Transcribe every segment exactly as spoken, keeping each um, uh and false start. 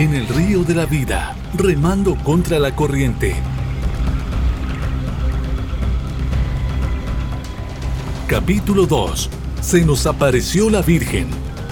en el río de la vida, remando contra la corriente. Capítulo dos. Se nos apareció la Virgen.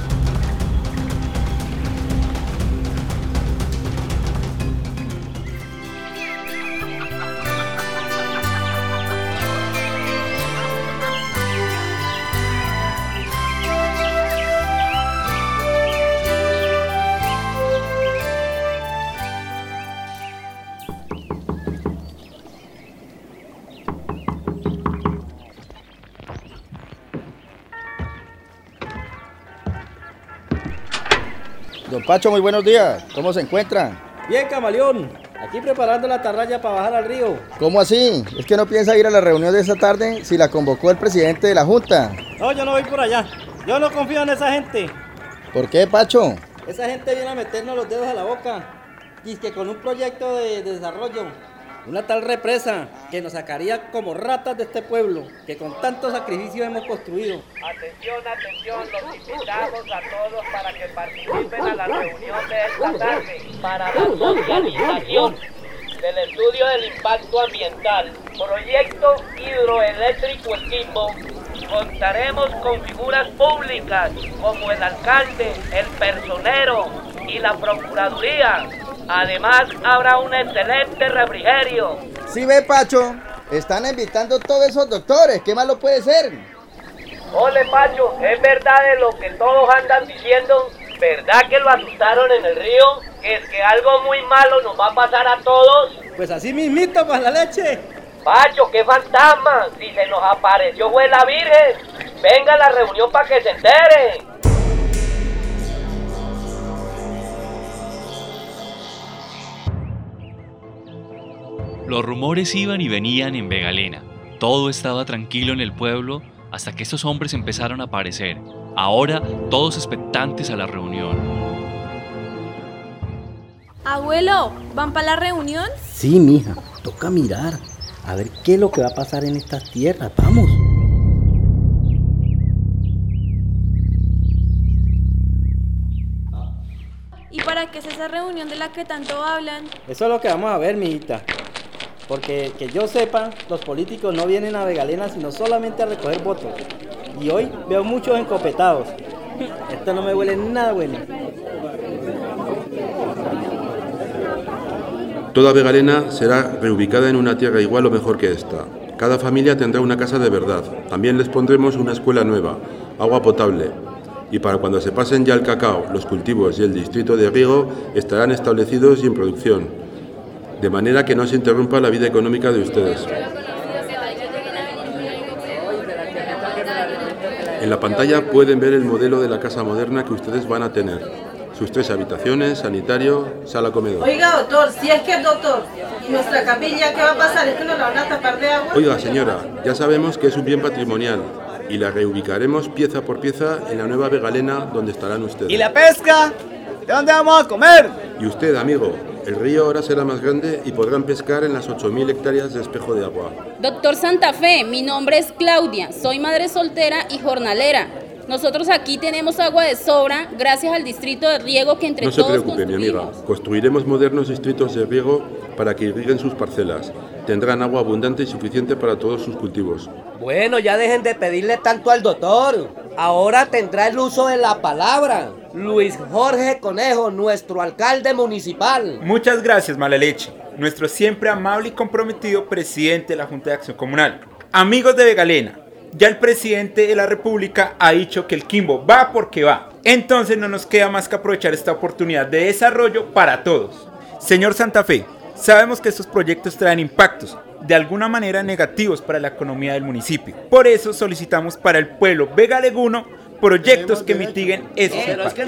Don Pacho, muy buenos días. ¿Cómo se encuentran? Bien, camaleón. Aquí preparando la atarraya para bajar al río. ¿Cómo así? ¿Es que no piensa ir a la reunión de esta tarde si la convocó el presidente de la Junta? No, yo no voy por allá. Yo no confío en esa gente. ¿Por qué, Pacho? Esa gente viene a meternos los dedos a la boca. Y es que con un proyecto de, de desarrollo, una tal represa que nos sacaría como ratas de este pueblo que con tanto sacrificio hemos construido. Atención, atención, los invitamos a todos para que participen a la reunión de esta tarde para la socialización del estudio del impacto ambiental, proyecto hidroeléctrico El Quimbo. Contaremos con figuras públicas como el alcalde, el personero y la procuraduría. Además, habrá un excelente refrigerio. Sí ve, Pacho, están invitando todos esos doctores. ¿Qué malo puede ser? Ole, Pacho, es verdad de lo que todos andan diciendo. ¿Verdad que lo asustaron en el río? ¿Que es que algo muy malo nos va a pasar a todos? Pues así mismito, para la leche. Pacho, qué fantasma. Si se nos apareció fue la Virgen. Venga a la reunión para que se entere. Los rumores iban y venían en Vegalena. Todo estaba tranquilo en el pueblo hasta que estos hombres empezaron a aparecer. Ahora todos expectantes a la reunión. Abuelo, ¿van para la reunión? Sí, mija, toca mirar. A ver qué es lo que va a pasar en estas tierras. Vamos. ¿Y para qué es esa reunión de la que tanto hablan? Eso es lo que vamos a ver, mijita. Porque que yo sepa, los políticos no vienen a Vegalena sino solamente a recoger votos. Y hoy veo muchos encopetados. Esto no me huele nada bueno. Toda Vegalena será reubicada en una tierra igual o mejor que esta. Cada familia tendrá una casa de verdad. También les pondremos una escuela nueva, agua potable. Y para cuando se pasen ya el cacao, los cultivos y el distrito de riego estarán establecidos y en producción. De manera que no se interrumpa la vida económica de ustedes. En la pantalla pueden ver el modelo de la casa moderna que ustedes van a tener. Sus tres habitaciones, sanitario, sala comedor. Oiga, doctor, si es que es doctor, ¿y nuestra capilla qué va a pasar? ¿Es que nos la van a tapar de agua? Oiga, señora, ya sabemos que es un bien patrimonial y la reubicaremos pieza por pieza en la nueva Vegalena donde estarán ustedes. ¿Y la pesca? ¿De dónde vamos a comer? Y usted, amigo, el río ahora será más grande y podrán pescar en las ocho mil hectáreas de espejo de agua. Doctor Santa Fe, mi nombre es Claudia, soy madre soltera y jornalera. Nosotros aquí tenemos agua de sobra gracias al distrito de riego que entre todos No se todos preocupe, mi amiga. Construiremos modernos distritos de riego para que irriguen sus parcelas. Tendrán agua abundante y suficiente para todos sus cultivos. Bueno, ya dejen de pedirle tanto al doctor. Ahora tendrá el uso de la palabra. Luis Jorge Conejo, nuestro alcalde municipal. Muchas gracias, mala leche. Nuestro siempre amable y comprometido presidente de la Junta de Acción Comunal. Amigos de Vegalena, ya el presidente de la República ha dicho que el Quimbo va porque va. Entonces no nos queda más que aprovechar esta oportunidad de desarrollo para todos. Señor Santa Fe, sabemos que estos proyectos traen impactos, de alguna manera negativos para la economía del municipio. Por eso solicitamos para el pueblo vegaleguno proyectos que mitiguen esos impactos.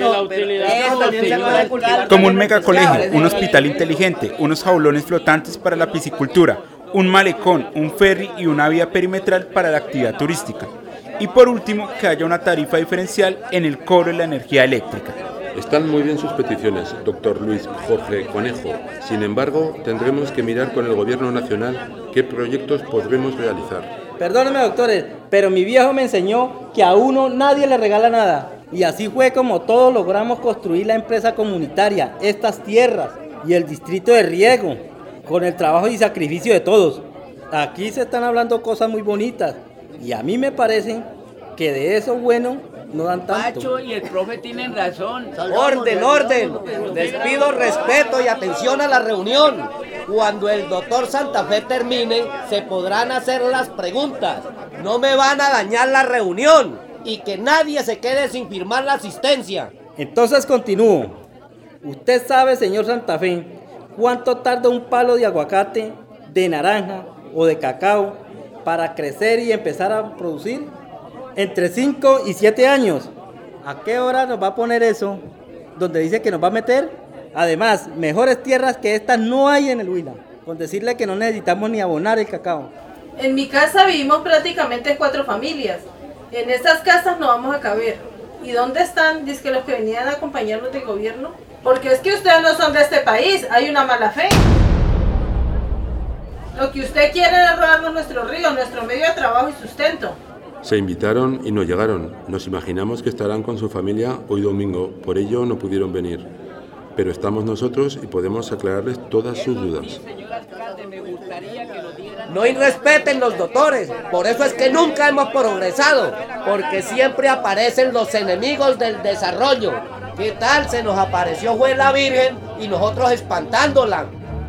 Como un megacolegio, un hospital inteligente, unos jaulones flotantes para la piscicultura, un malecón, un ferry y una vía perimetral para la actividad turística. Y por último, que haya una tarifa diferencial en el cobro de la energía eléctrica. Están muy bien sus peticiones, doctor Luis Jorge Conejo. Sin embargo, tendremos que mirar con el gobierno nacional qué proyectos podremos realizar. Perdóneme, doctores, pero mi viejo me enseñó que a uno nadie le regala nada. Y así fue como todos logramos construir la empresa comunitaria, estas tierras y el distrito de riego, con el trabajo y sacrificio de todos. Aquí se están hablando cosas muy bonitas y a mí me parece que de eso bueno no dan tanto. Pacho y el profe tienen razón. Orden, orden. Les pido respeto y atención a la reunión. Cuando el doctor Santa Fe termine, se podrán hacer las preguntas. No me van a dañar la reunión y que nadie se quede sin firmar la asistencia. Entonces continúo. Usted sabe, señor Santa Fe, cuánto tarda un palo de aguacate, de naranja o de cacao para crecer y empezar a producir. Entre cinco y siete años. ¿A qué hora nos va a poner eso? Donde dice que nos va a meter. Además, mejores tierras que estas no hay en el Huila. Con decirle que no necesitamos ni abonar el cacao. En mi casa vivimos prácticamente cuatro familias. En estas casas no vamos a caber. ¿Y dónde están, dizque los que venían a acompañarnos del gobierno? Porque es que ustedes no son de este país, hay una mala fe. Lo que usted quiere es robarnos nuestro río, nuestro medio de trabajo y sustento. Se invitaron y no llegaron. Nos imaginamos que estarán con su familia hoy domingo, por ello no pudieron venir. Pero estamos nosotros y podemos aclararles todas sus dudas. No irrespeten los doctores, por eso es que nunca hemos progresado, porque siempre aparecen los enemigos del desarrollo. ¿Qué tal se nos apareció fue la Virgen y nosotros espantándola?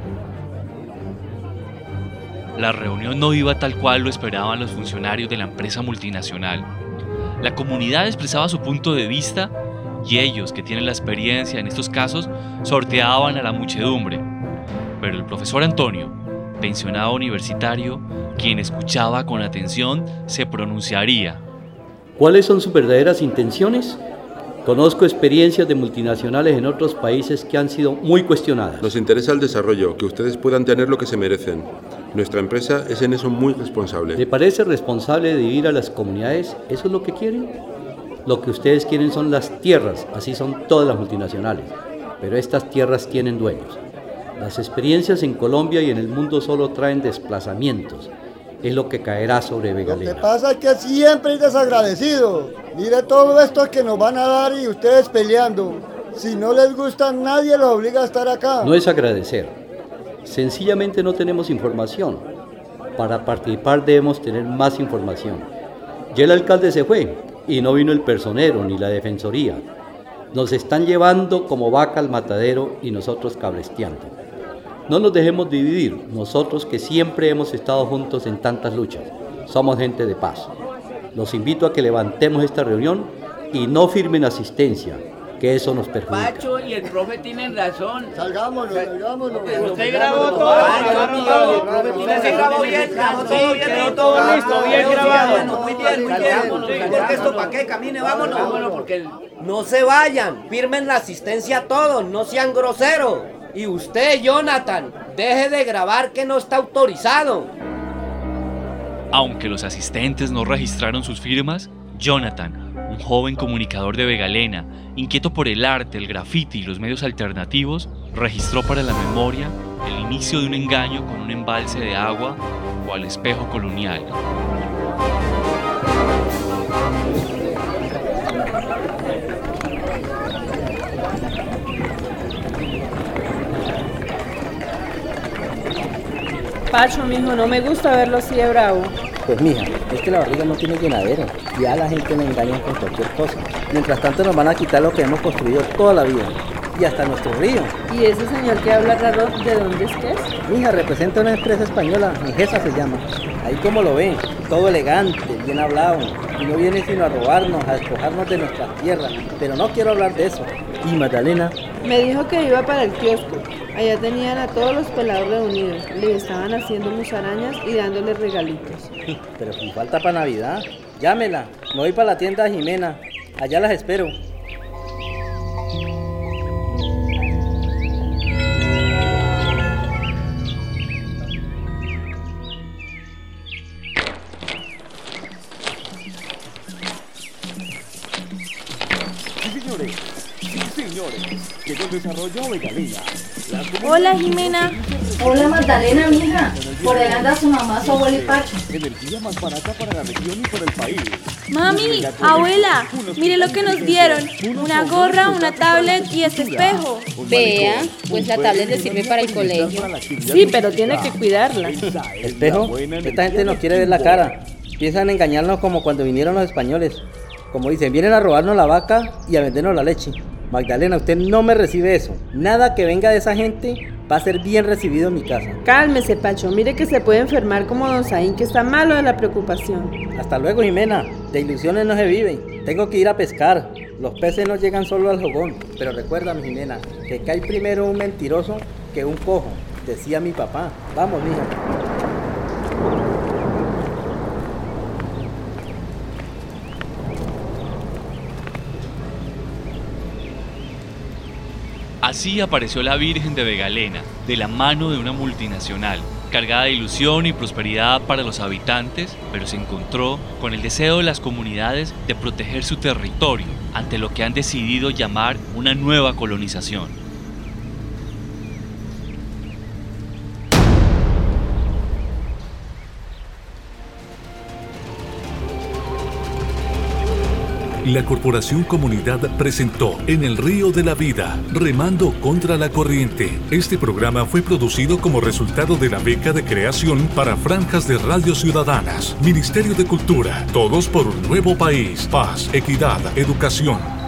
La reunión no iba tal cual lo esperaban los funcionarios de la empresa multinacional. La comunidad expresaba su punto de vista y ellos, que tienen la experiencia en estos casos, sorteaban a la muchedumbre. Pero el profesor Antonio, pensionado universitario, quien escuchaba con atención, se pronunciaría. ¿Cuáles son sus verdaderas intenciones? Conozco experiencias de multinacionales en otros países que han sido muy cuestionadas. Nos interesa el desarrollo, que ustedes puedan tener lo que se merecen. Nuestra empresa es en eso muy responsable. ¿Le parece responsable dividir a las comunidades? ¿Eso es lo que quieren? Lo que ustedes quieren son las tierras, así son todas las multinacionales. Pero estas tierras tienen dueños. Las experiencias en Colombia y en el mundo solo traen desplazamientos. Es lo que caerá sobre Vegalena. Lo que pasa es que siempre hay desagradecidos. Mire todo esto que nos van a dar y ustedes peleando. Si no les gusta, nadie los obliga a estar acá. No es agradecer. Sencillamente no tenemos información. Para participar debemos tener más información. Ya el alcalde se fue y no vino el personero ni la defensoría. Nos están llevando como vaca al matadero y nosotros cabresteando. No nos dejemos dividir, nosotros que siempre hemos estado juntos en tantas luchas. Somos gente de paz. Los invito a que levantemos esta reunión y no firmen asistencia, que eso nos perjudica. Pacho y el profe tienen razón. Salgámonos, salgámonos. Usted grabó todo. Usted grabó bien, grabó todo bien, quedó todo listo, bien grabado. Muy bien, muy bien. Porque esto para qué, camine, vámonos. Vámonos porque... No se vayan, firmen la asistencia a todos, no sean groseros. Y usted, Jonathan, deje de grabar que no está autorizado. Aunque los asistentes no registraron sus firmas, Jonathan, un joven comunicador de Vegalena, inquieto por el arte, el grafiti y los medios alternativos, registró para la memoria el inicio de un engaño con un embalse de agua o al espejo colonial. Pacho, mijo, no me gusta verlo así de bravo. Pues mija, es que la barriga no tiene llenadero. Ya la gente me engaña con cualquier cosa. Mientras tanto nos van a quitar lo que hemos construido toda la vida. Y hasta nuestro río. ¿Y ese señor que habla raro, de dónde es que es? Mija, representa una empresa española, Mejesa se llama. Ahí como lo ven, todo elegante, bien hablado. Y no viene sino a robarnos, a despojarnos de nuestras tierras. Pero no quiero hablar de eso. Y Magdalena... Me dijo que iba para el kiosco. Allá tenían a todos los pelados reunidos. Les estaban haciendo musarañas y dándoles regalitos. Pero sin falta para Navidad. Llámela. Me voy para la tienda Jimena. Allá las espero. Llegó el desarrollo Vegalena. Hola, Jimena. Hola, Magdalena, mija. Por ahí anda su mamá, su abuela y Pacho. Energía más barata para la región y por el país. Mami, abuela, mire lo que nos dieron. Una gorra, una tablet y este espejo. Vea, pues la tablet le sirve para el colegio. Sí, pero tiene que cuidarla. ¿Espejo? Esta gente nos quiere ver la cara. Piensan engañarnos como cuando vinieron los españoles. Como dicen, vienen a robarnos la vaca y a vendernos la leche. Magdalena, usted no me recibe eso. Nada que venga de esa gente va a ser bien recibido en mi casa. Cálmese, Pacho. Mire que se puede enfermar como don Saín, que está malo de la preocupación. Hasta luego, Jimena. De ilusiones no se vive. Tengo que ir a pescar. Los peces no llegan solo al jogón. Pero recuerda, mi Jimena, que cae primero un mentiroso que un cojo. Decía mi papá. Vamos, mija. Así apareció la Virgen de Vegalena, de la mano de una multinacional, cargada de ilusión y prosperidad para los habitantes, pero se encontró con el deseo de las comunidades de proteger su territorio ante lo que han decidido llamar una nueva colonización. La Corporación Comunidad presentó En el Río de la Vida, Remando contra la Corriente. Este programa fue producido como resultado de la beca de creación para franjas de radio ciudadanas. Ministerio de Cultura, todos por un nuevo país, paz, equidad, educación.